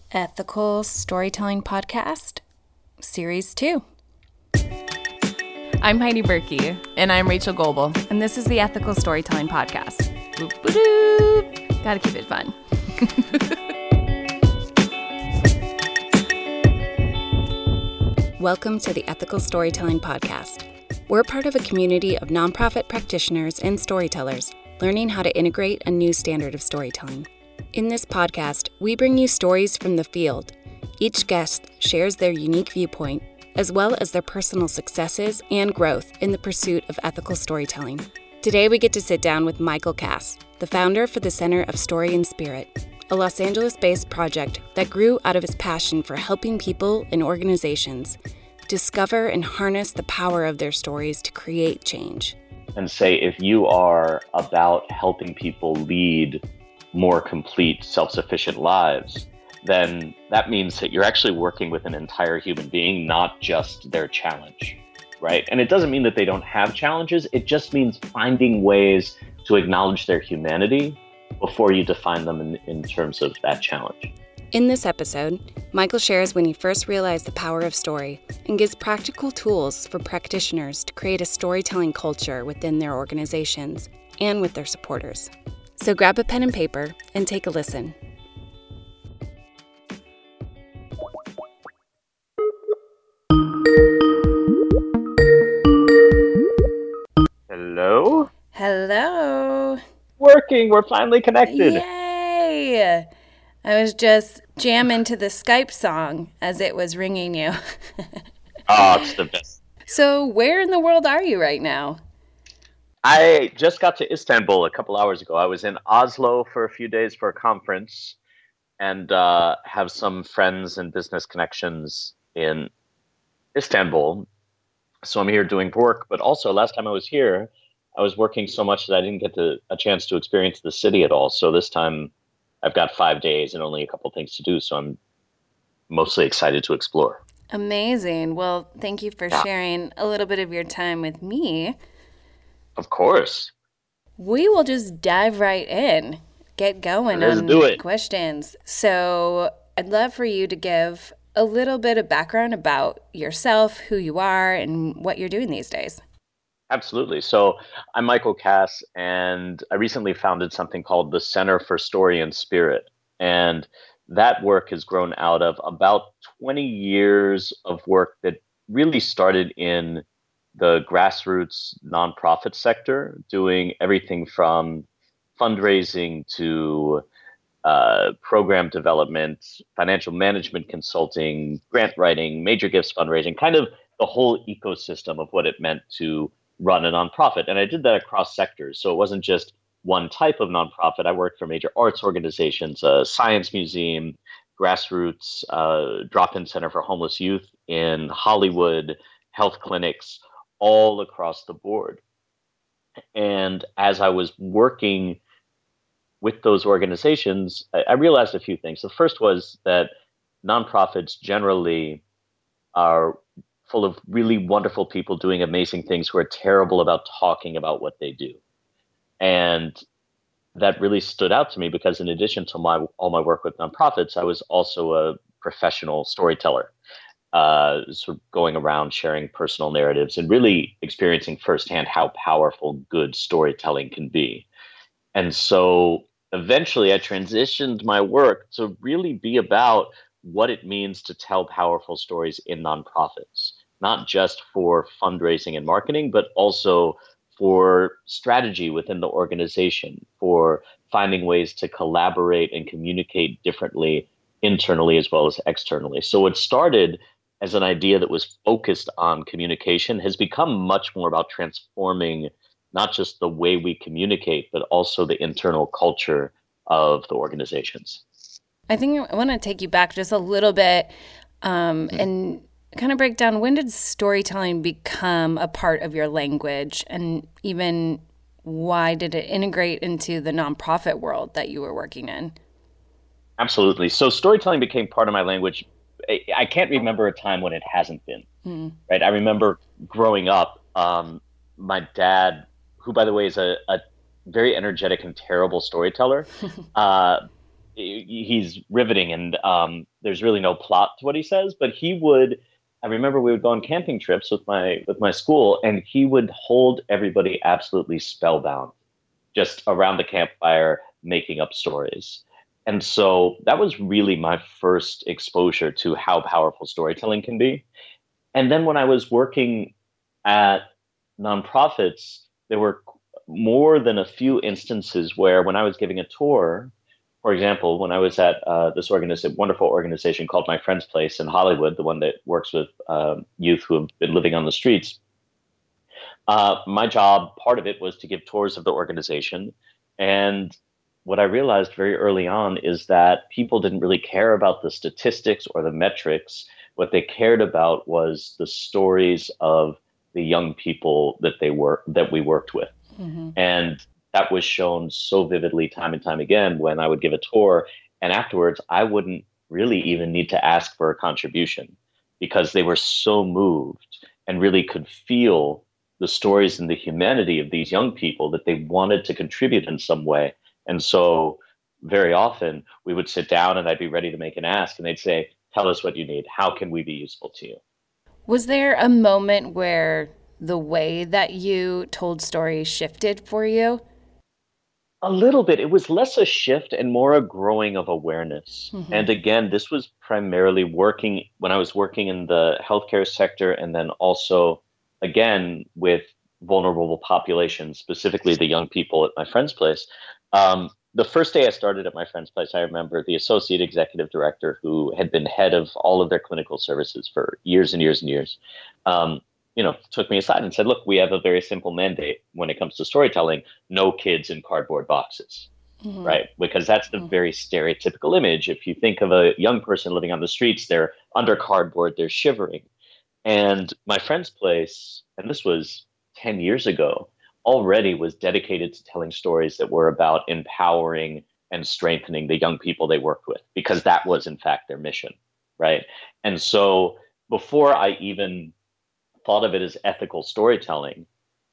Ethical Storytelling Podcast, Series 2. I'm Heidi Berkey. And I'm Rachel Goebel. And this is the Ethical Storytelling Podcast. Boop, boop, boop. Gotta keep it fun. Welcome to the Ethical Storytelling Podcast. We're part of a community of nonprofit practitioners and storytellers learning how to integrate a new standard of storytelling. In this podcast, we bring you stories from the field. Each guest shares their unique viewpoint, as well as their personal successes and growth in the pursuit of ethical storytelling. Today, we get to sit down with Michael Cass, the founder for the Center of Story and Spirit, a Los Angeles-based project that grew out of his passion for helping people and organizations discover and harness the power of their stories to create change. And say, if you are about helping people lead more complete, self-sufficient lives, then that means that you're actually working with an entire human being, not just their challenge, right? And it doesn't mean that they don't have challenges. It just means finding ways to acknowledge their humanity before you define them in terms of that challenge. In this episode, Michael shares when he first realized the power of story and gives practical tools for practitioners to create a storytelling culture within their organizations and with their supporters. So grab a pen and paper and take a listen. Hello? Hello. Working. We're finally connected. Yay. I was just jamming to the Skype song as it was ringing you. Oh, it's the best. So where in the world are you right now? I just got to Istanbul a couple hours ago. I was in Oslo for a few days for a conference and have some friends and business connections in Istanbul. So I'm here doing work, but also last time I was here, I was working so much that I didn't get a chance to experience the city at all. So this time I've got 5 days and only a couple things to do. So I'm mostly excited to explore. Amazing. Well, thank you for sharing a little bit of your time with me. Of course. We will just dive right in, get going Let's on do it. questions. So I'd love for you to give a little bit of background about yourself, who you are, and what you're doing these days. Absolutely. So I'm Michael Cass, and I recently founded something called the Center for Story and Spirit. And that work has grown out of about 20 years of work that really started in the grassroots nonprofit sector, doing everything from fundraising to program development, financial management consulting, grant writing, major gifts fundraising, kind of the whole ecosystem of what it meant to run a nonprofit. And I did that across sectors. So it wasn't just one type of nonprofit. I worked for major arts organizations, a science museum, grassroots drop-in center for homeless youth in Hollywood, health clinics, all across the board. And as I was working with those organizations, I realized a few things. The first was that nonprofits generally are full of really wonderful people doing amazing things who are terrible about talking about what they do. And that really stood out to me because in addition to all my work with nonprofits, I was also a professional storyteller, sort of going around sharing personal narratives and really experiencing firsthand how powerful good storytelling can be. And so eventually I transitioned my work to really be about what it means to tell powerful stories in nonprofits, not just for fundraising and marketing, but also for strategy within the organization, for finding ways to collaborate and communicate differently internally as well as externally. So what started as an idea that was focused on communication has become much more about transforming not just the way we communicate, but also the internal culture of the organizations. I think I want to take you back just a little bit and kind of break down, when did storytelling become a part of your language, and even why did it integrate into the nonprofit world that you were working in? Absolutely. So storytelling became part of my language. I can't remember a time when it hasn't been, right? I remember growing up, my dad, who by the way is a very energetic and terrible storyteller, he's riveting, and there's really no plot to what he says, but he would. I remember we would go on camping trips with my school, and he would hold everybody absolutely spellbound, just around the campfire making up stories. And so that was really my first exposure to how powerful storytelling can be. And then when I was working at nonprofits, there were more than a few instances where when I was giving a tour, for example, when I was at this wonderful organization called My Friend's Place in Hollywood, the one that works with youth who have been living on the streets, my job, part of it was to give tours of the organization. And what I realized very early on is that people didn't really care about the statistics or the metrics. What they cared about was the stories of the young people that we worked with. Mm-hmm. And that was shown so vividly time and time again when I would give a tour. And afterwards, I wouldn't really even need to ask for a contribution because they were so moved and really could feel the stories and the humanity of these young people that they wanted to contribute in some way. And so very often we would sit down and I'd be ready to make an ask and they'd say, tell us what you need. How can we be useful to you? Was there a moment where the way that you told stories shifted for you? A little bit. It was less a shift and more a growing of awareness. Mm-hmm. And again, this was primarily when I was working in the healthcare sector and then also, again, with vulnerable populations, specifically the young people at My Friend's Place. The first day I started at My Friend's Place, I remember the associate executive director who had been head of all of their clinical services for years and years and years, took me aside and said, look, we have a very simple mandate when it comes to storytelling, no kids in cardboard boxes, mm-hmm. right? Because that's the mm-hmm. very stereotypical image. If you think of a young person living on the streets, they're under cardboard, they're shivering. And My Friend's Place, and this was 10 years ago, already was dedicated to telling stories that were about empowering and strengthening the young people they worked with, because that was in fact their mission, right? And so before I even thought of it as ethical storytelling,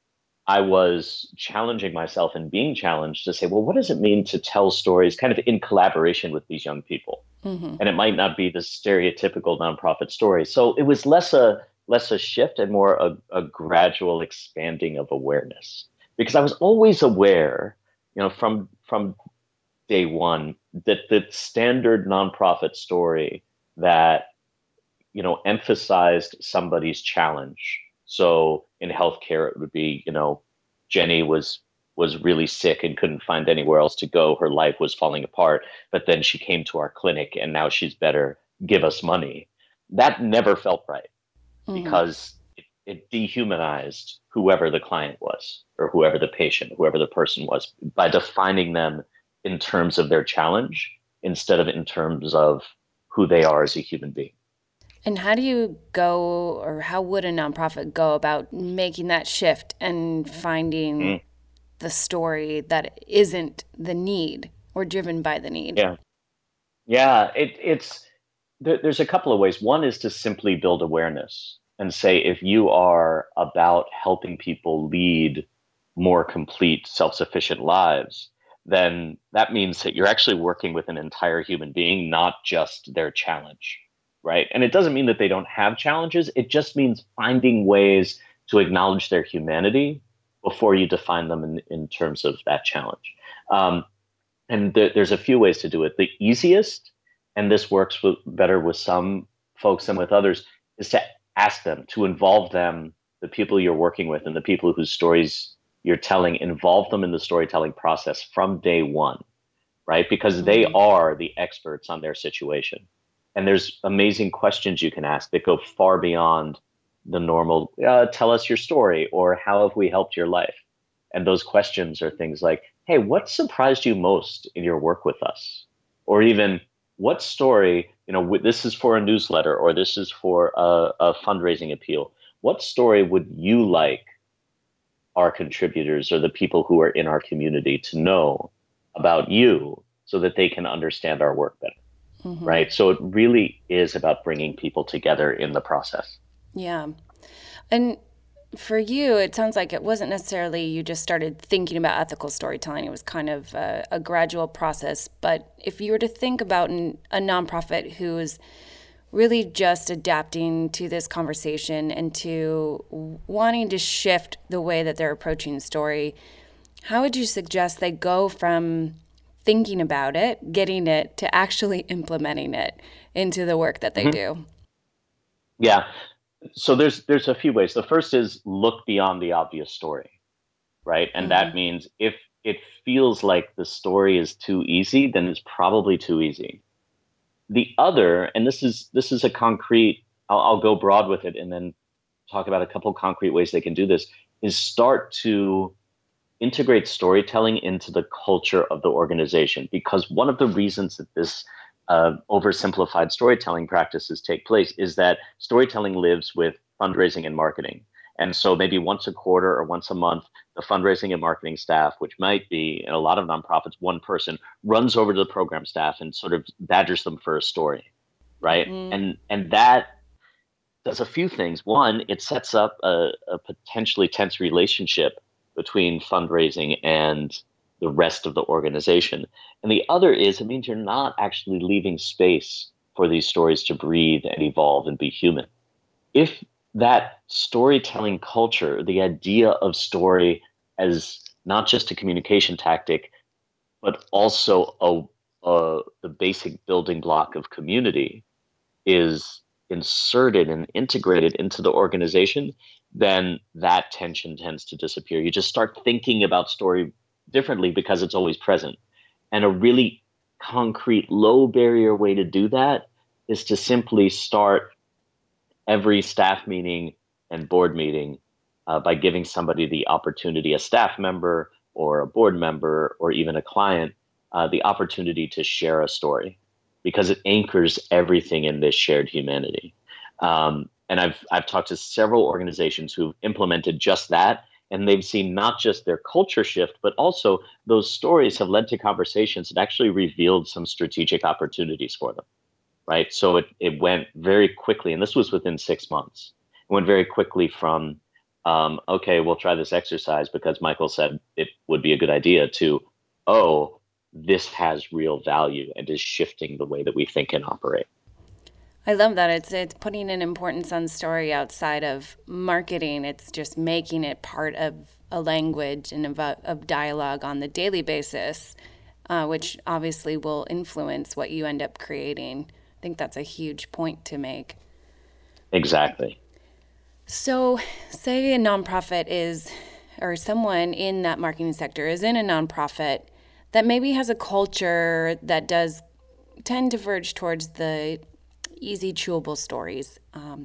I was challenging myself and being challenged to say, well, what does it mean to tell stories kind of in collaboration with these young people? Mm-hmm. And it might not be the stereotypical nonprofit story. So it was less a shift and more a gradual expanding of awareness, because I was always aware, from day one, that the standard nonprofit story that, emphasized somebody's challenge. So in healthcare, it would be, Jenny was really sick and couldn't find anywhere else to go. Her life was falling apart, but then she came to our clinic and now she's better. Give us money. That never felt right. Mm-hmm. Because it dehumanized whoever the client was or whoever the patient, whoever the person was, by defining them in terms of their challenge instead of in terms of who they are as a human being. And how do you go, or how would a nonprofit go about making that shift and finding the story that isn't the need or driven by the need? Yeah. There's a couple of ways. One is to simply build awareness and say, if you are about helping people lead more complete, self-sufficient lives, then that means that you're actually working with an entire human being, not just their challenge, right? And it doesn't mean that they don't have challenges. It just means finding ways to acknowledge their humanity before you define them in terms of that challenge. And there's a few ways to do it. The easiest, and this works better with some folks than with others, is to ask them, to involve them, the people you're working with and the people whose stories you're telling, involve them in the storytelling process from day one, right? Because they are the experts on their situation. And there's amazing questions you can ask that go far beyond the normal, tell us your story, or how have we helped your life? And those questions are things like, hey, what surprised you most in your work with us? Or even, what story, this is for a newsletter or this is for a fundraising appeal. What story would you like our contributors or the people who are in our community to know about you so that they can understand our work better? Mm-hmm. Right? So it really is about bringing people together in the process. Yeah. And for you, it sounds like it wasn't necessarily you just started thinking about ethical storytelling. It was kind of a gradual process. But if you were to think about a nonprofit who is really just adapting to this conversation and to wanting to shift the way that they're approaching the story, how would you suggest they go from thinking about it, getting it, to actually implementing it into the work that they do? Yeah. So there's a few ways. The first is look beyond the obvious story, right? And that means if it feels like the story is too easy, then it's probably too easy. The other, and this is a concrete, I'll go broad with it and then talk about a couple concrete ways they can do this, is start to integrate storytelling into the culture of the organization. Because one of the reasons that this oversimplified storytelling practices take place is that storytelling lives with fundraising and marketing. And so maybe once a quarter or once a month, the fundraising and marketing staff, which might be in a lot of nonprofits, one person runs over to the program staff and sort of badgers them for a story, right? And that does a few things. One, it sets up a potentially tense relationship between fundraising and the rest of the organization. And the other is, it means you're not actually leaving space for these stories to breathe and evolve and be human. If that storytelling culture, the idea of story as not just a communication tactic, but also the basic building block of community, is inserted and integrated into the organization, then that tension tends to disappear. You just start thinking about story differently because it's always present. And a really concrete, low barrier way to do that is to simply start every staff meeting and board meeting by giving somebody the opportunity, a staff member or a board member or even a client, the opportunity to share a story, because it anchors everything in this shared humanity. And I've talked to several organizations who've implemented just that, and they've seen not just their culture shift, but also those stories have led to conversations that actually revealed some strategic opportunities for them, right? So it went very quickly, and this was within 6 months. It went very quickly from, okay, we'll try this exercise because Michael said it would be a good idea, to, oh, this has real value and is shifting the way that we think and operate. I love that. It's putting an importance on story outside of marketing. It's just making it part of a language and of dialogue on the daily basis, which obviously will influence what you end up creating. I think that's a huge point to make. Exactly. So say a nonprofit or someone in that marketing sector is in a nonprofit that maybe has a culture that does tend to verge towards the easy, chewable stories,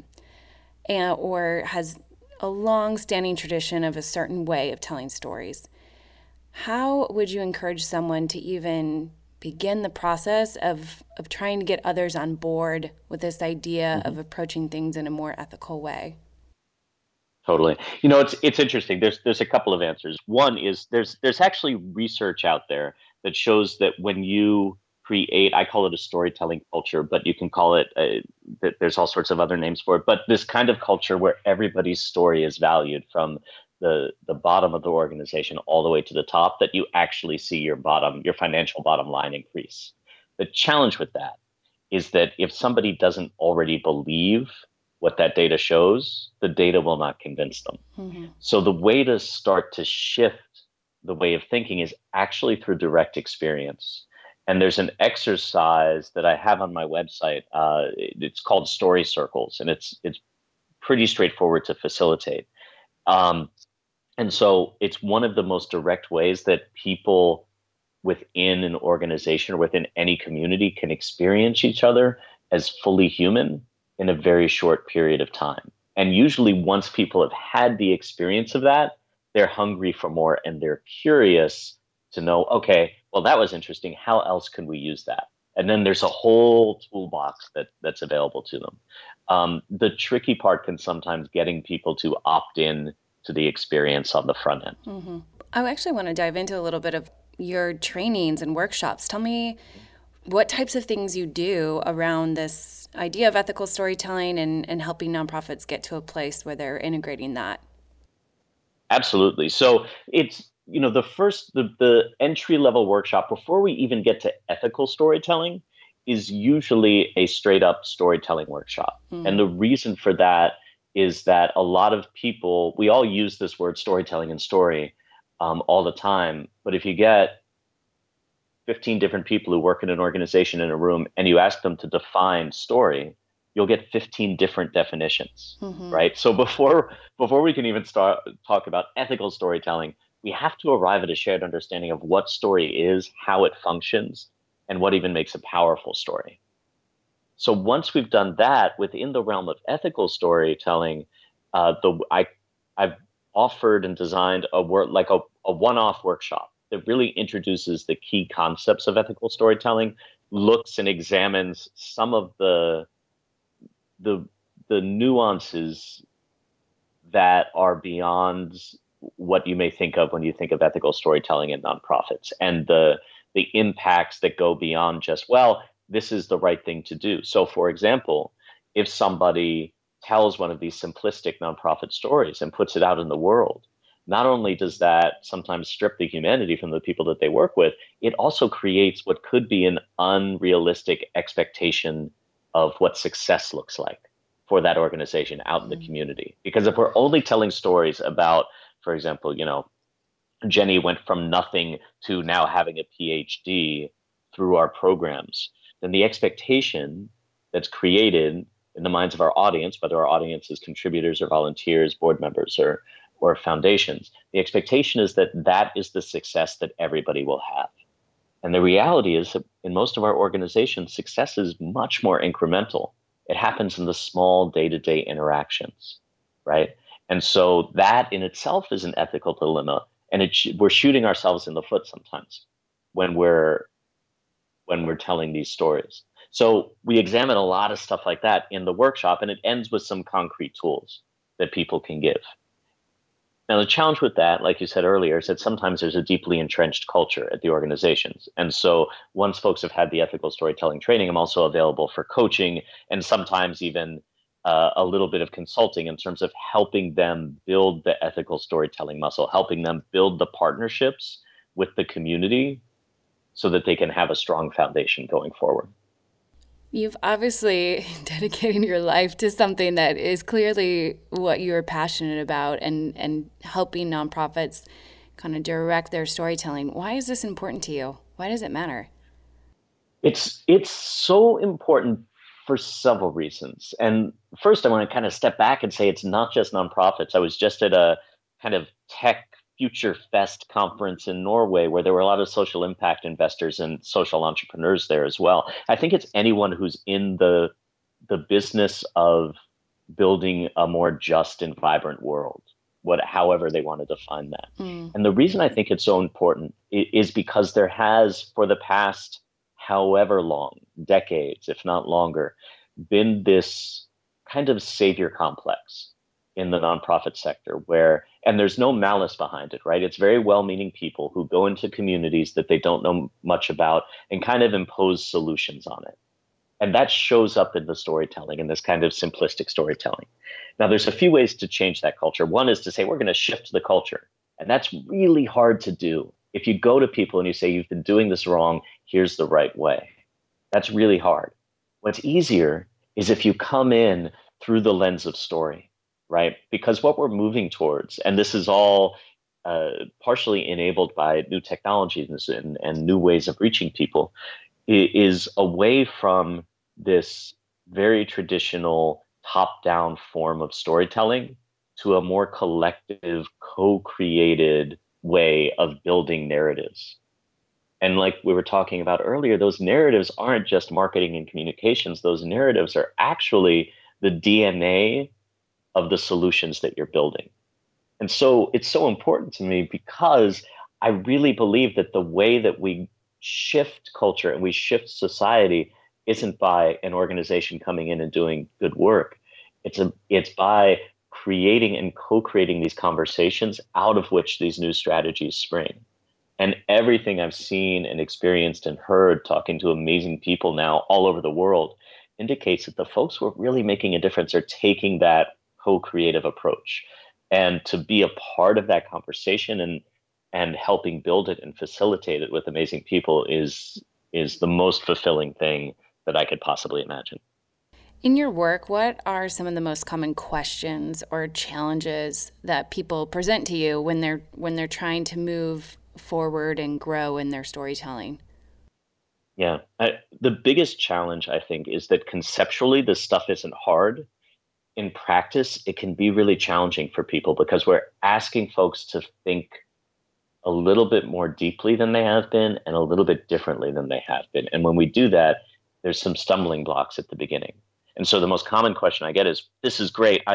or has a long-standing tradition of a certain way of telling stories. How would you encourage someone to even begin the process of trying to get others on board with this idea of approaching things in a more ethical way? Totally. It's interesting. There's a couple of answers. One is there's actually research out there that shows that when you create, I call it a storytelling culture, but you can call it, there's all sorts of other names for it, but this kind of culture where everybody's story is valued from the bottom of the organization all the way to the top, that you actually see your financial bottom line increase. The challenge with that is that if somebody doesn't already believe what that data shows, the data will not convince them. Mm-hmm. So the way to start to shift the way of thinking is actually through direct experience. And there's an exercise that I have on my website. It's called Story Circles, and it's pretty straightforward to facilitate. And so it's one of the most direct ways that people within an organization or within any community can experience each other as fully human in a very short period of time. And usually once people have had the experience of that, they're hungry for more and they're curious to know, okay, well, that was interesting. How else can we use that? And then there's a whole toolbox that's available to them. The tricky part can sometimes getting people to opt in to the experience on the front end. Mm-hmm. I actually want to dive into a little bit of your trainings and workshops. Tell me what types of things you do around this idea of ethical storytelling and helping nonprofits get to a place where they're integrating that. Absolutely. So it's, the entry level workshop before we even get to ethical storytelling is usually a straight up storytelling workshop. And the reason for that is that a lot of people, we all use this word storytelling and story all the time. But if you get 15 different people who work in an organization in a room and you ask them to define story, you'll get 15 different definitions, right? So before we can even start talk about ethical storytelling, we have to arrive at a shared understanding of what story is, how it functions, and what even makes a powerful story. So once we've done that within the realm of ethical storytelling, I've offered and designed a one-off workshop that really introduces the key concepts of ethical storytelling, looks and examines some of the nuances that are beyond what you may think of when you think of ethical storytelling in nonprofits, and the impacts that go beyond just, well, this is the right thing to do. So, for example, if somebody tells one of these simplistic nonprofit stories and puts it out in the world, not only does that sometimes strip the humanity from the people that they work with, it also creates what could be an unrealistic expectation of what success looks like for that organization out in the community. Because if we're only telling stories about, for example, Jenny went from nothing to now having a PhD through our programs, then the expectation that's created in the minds of our audience, whether our audience is contributors or volunteers, board members or foundations, the expectation is that that is the success that everybody will have. And the reality is that in most of our organizations, success is much more incremental. It happens in the small day-to-day interactions, right? And so that in itself is an ethical dilemma. And we're shooting ourselves in the foot sometimes when we're telling these stories. So we examine a lot of stuff like that in the workshop, and it ends with some concrete tools that people can give. Now, the challenge with that, like you said earlier, is that sometimes there's a deeply entrenched culture at the organizations. And so once folks have had the ethical storytelling training, I'm also available for coaching and sometimes even a little bit of consulting in terms of helping them build the ethical storytelling muscle, helping them build the partnerships with the community so that they can have a strong foundation going forward. You've obviously dedicated your life to something that is clearly what you're passionate about, and helping nonprofits kind of direct their storytelling. Why is this important to you? Why does it matter? It's so important for several reasons. And first, I want to kind of step back and say it's not just nonprofits. I was just at a kind of tech Future Fest conference in Norway, where there were a lot of social impact investors and social entrepreneurs there as well. I think it's anyone who's in the business of building a more just and vibrant world, however they want to define that. And the reason I think it's so important is because there has, for the past however long, decades, if not longer, been this kind of savior complex in the nonprofit sector and there's no malice behind it, right? It's very well-meaning people who go into communities that they don't know much about and kind of impose solutions on it. And that shows up in the storytelling, in this kind of simplistic storytelling. Now, there's a few ways to change that culture. One is to say, we're going to shift the culture. And that's really hard to do. If you go to people and you say, you've been doing this wrong, here's the right way. That's really hard. What's easier is if you come in through the lens of story. Right? Because what we're moving towards, and this is all partially enabled by new technologies and new ways of reaching people, is away from this very traditional top-down form of storytelling to a more collective, co-created way of building narratives. And like we were talking about earlier, those narratives aren't just marketing and communications. Those narratives are actually the DNA of the solutions that you're building. And so it's so important to me because I really believe that the way that we shift culture and we shift society isn't by an organization coming in and doing good work. It's by creating and co-creating these conversations out of which these new strategies spring. And everything I've seen and experienced and heard talking to amazing people now all over the world indicates that the folks who are really making a difference are taking that co-creative approach. And to be a part of that conversation and helping build it and facilitate it with amazing people is the most fulfilling thing that I could possibly imagine. In your work, what are some of the most common questions or challenges that people present to you when they're trying to move forward and grow in their storytelling? Yeah, the biggest challenge I think is that conceptually this stuff isn't hard. In practice, it can be really challenging for people because we're asking folks to think a little bit more deeply than they have been and a little bit differently than they have been. And when we do that, there's some stumbling blocks at the beginning. And so the most common question I get is, this is great.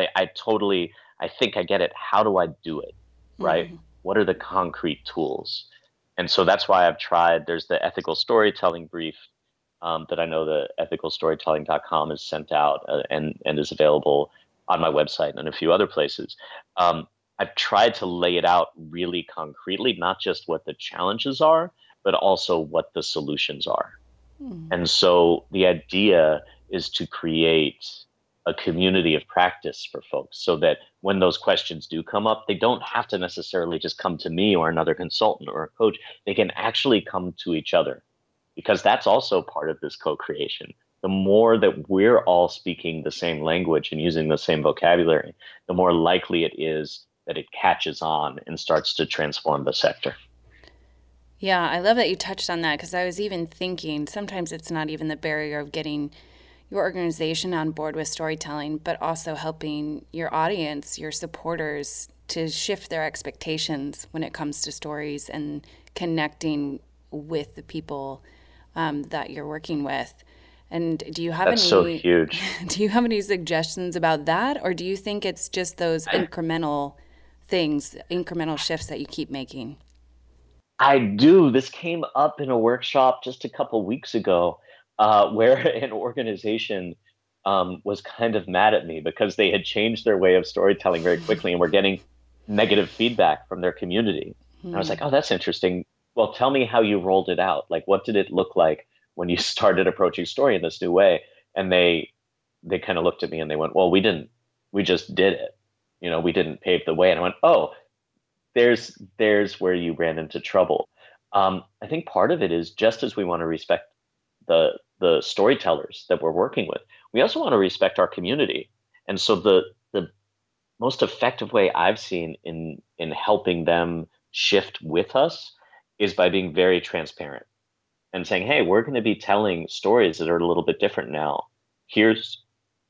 I think I get it. How do I do it? Right? Mm-hmm. What are the concrete tools? And so that's why I've tried, there's the ethical storytelling brief that I know the ethicalstorytelling.com is sent out and is available on my website and a few other places. I've tried to lay it out really concretely, not just what the challenges are, but also what the solutions are. And so the idea is to create a community of practice for folks so that when those questions do come up, they don't have to necessarily just come to me or another consultant or a coach. They can actually come to each other, because that's also part of this co-creation. The more that we're all speaking the same language and using the same vocabulary, the more likely it is that it catches on and starts to transform the sector. Yeah, I love that you touched on that, because I was even thinking sometimes it's not even the barrier of getting your organization on board with storytelling, but also helping your audience, your supporters, to shift their expectations when it comes to stories and connecting with the people that you're working with. And do you have That's so huge. Do you have any suggestions about that, or do you think it's just those incremental things, incremental shifts that you keep making? I do. This came up in a workshop just a couple weeks ago, where an organization was kind of mad at me because they had changed their way of storytelling very quickly and were getting negative feedback from their community. And I was like, oh, that's interesting. Well, tell me how you rolled it out. Like, what did it look like when you started approaching story in this new way? And they kind of looked at me and they went, well, we just did it. We didn't pave the way. And I went, oh, there's where you ran into trouble. I think part of it is, just as we want to respect the storytellers that we're working with, we also want to respect our community. And so the most effective way I've seen in helping them shift with us is by being very transparent and saying, hey, we're going to be telling stories that are a little bit different now. Here's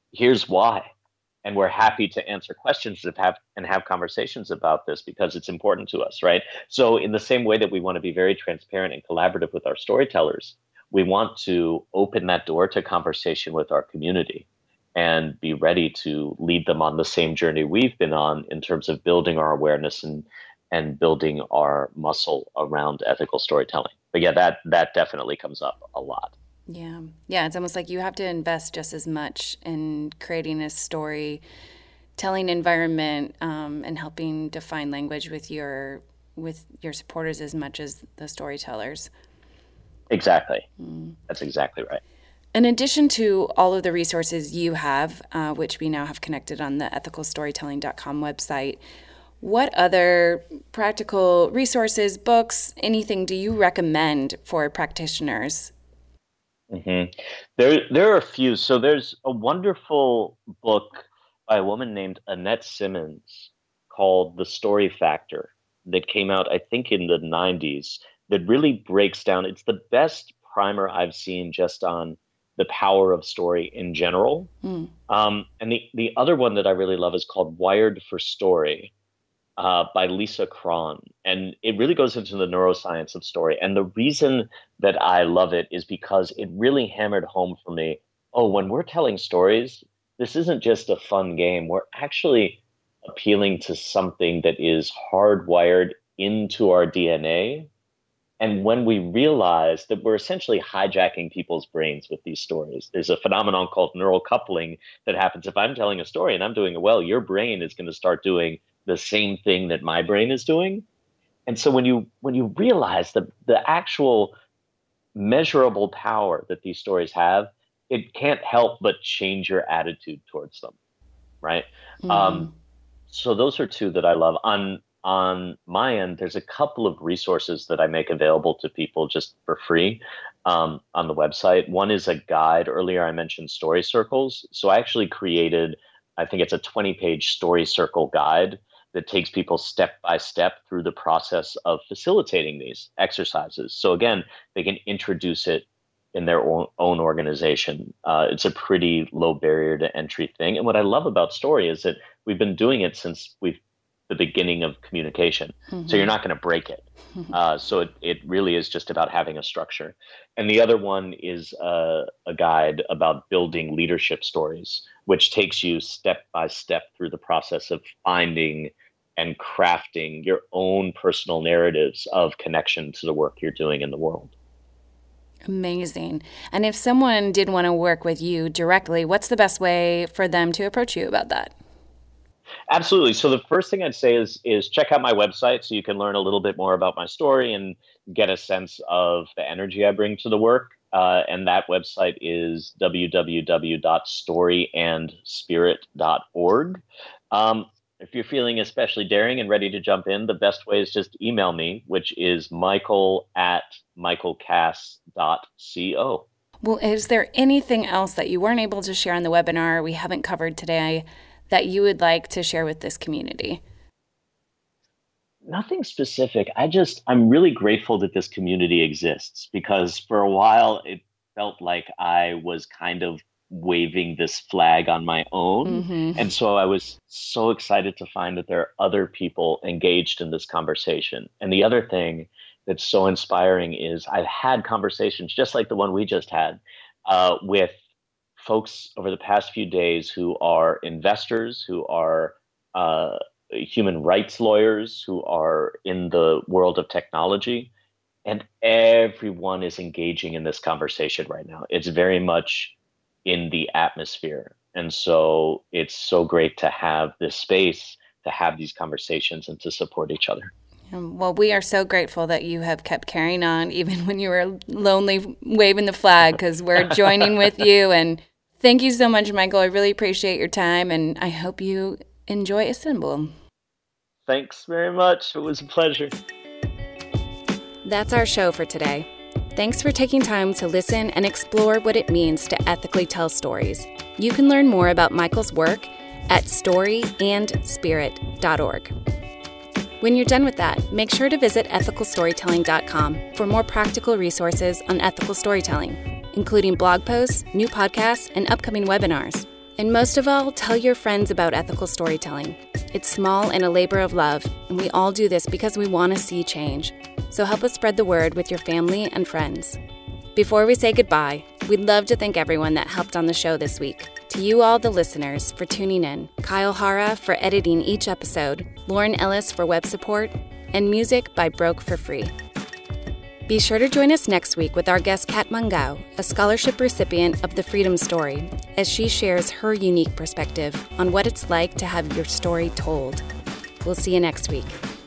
why. And we're happy to answer questions and have conversations about this because it's important to us, right? So in the same way that we want to be very transparent and collaborative with our storytellers, we want to open that door to conversation with our community and be ready to lead them on the same journey we've been on in terms of building our awareness and building our muscle around ethical storytelling. But yeah, that definitely comes up a lot. Yeah. Yeah. It's almost like you have to invest just as much in creating a storytelling environment and helping define language with your supporters as much as the storytellers. Exactly. That's exactly right. In addition to all of the resources you have, which we now have connected on the ethicalstorytelling.com website, what other practical resources, books, anything do you recommend for practitioners? Mm-hmm. There are a few. So there's a wonderful book by a woman named Annette Simmons called The Story Factor that came out, I think, in the 90s, that really breaks down. It's the best primer I've seen just on the power of story in general. And the other one that I really love is called Wired for Story by Lisa Cron. And it really goes into the neuroscience of story. And the reason that I love it is because it really hammered home for me, when we're telling stories, this isn't just a fun game. We're actually appealing to something that is hardwired into our DNA. And when we realize that we're essentially hijacking people's brains with these stories, there's a phenomenon called neural coupling that happens. If I'm telling a story and I'm doing it well, your brain is going to start doing the same thing that my brain is doing. And so when you realize the actual measurable power that these stories have, it can't help but change your attitude towards them, right? So those are two that I love. On my end, there's a couple of resources that I make available to people just for free on the website. One is a guide. Earlier, I mentioned story circles. So I actually created, I think it's a 20-page story circle guide that takes people step by step through the process of facilitating these exercises. So again, they can introduce it in their own organization. It's a pretty low barrier to entry thing. And what I love about story is that we've been doing it since the beginning of communication. So you're not going to break it. So it really is just about having a structure. And the other one is a guide about building leadership stories, which takes you step by step through the process of finding and crafting your own personal narratives of connection to the work you're doing in the world. Amazing. And if someone did want to work with you directly, what's the best way for them to approach you about that? Absolutely. So the first thing I'd say is check out my website so you can learn a little bit more about my story and get a sense of the energy I bring to the work. And that website is www.storyandspirit.org. If you're feeling especially daring and ready to jump in, the best way is just email me, which is michael@michaelcass.co. Well, is there anything else that you weren't able to share on the webinar we haven't covered today that you would like to share with this community? Nothing specific. I'm really grateful that this community exists, because for a while it felt like I was kind of waving this flag on my own. And so I was so excited to find that there are other people engaged in this conversation. And the other thing that's so inspiring is I've had conversations just like the one we just had with folks over the past few days who are investors, who are human rights lawyers, who are in the world of technology, and everyone is engaging in this conversation right now. It's very much in the atmosphere. And so it's so great to have this space to have these conversations and to support each other. Well, we are so grateful that you have kept carrying on even when you were lonely waving the flag, because we're joining with you. And thank you so much, Michael. I really appreciate your time, and I hope you enjoy Istanbul. Thanks very much. It was a pleasure. That's our show for today. Thanks for taking time to listen and explore what it means to ethically tell stories. You can learn more about Michael's work at storyandspirit.org. When you're done with that, make sure to visit ethicalstorytelling.com for more practical resources on ethical storytelling, including blog posts, new podcasts, and upcoming webinars. And most of all, tell your friends about ethical storytelling. It's small and a labor of love, and we all do this because we want to see change. So help us spread the word with your family and friends. Before we say goodbye, we'd love to thank everyone that helped on the show this week. To you all, the listeners, for tuning in, Kyle Hara for editing each episode, Lauren Ellis for web support, and music by Broke for Free. Be sure to join us next week with our guest Kat Mungau, a scholarship recipient of The Freedom Story, as she shares her unique perspective on what it's like to have your story told. We'll see you next week.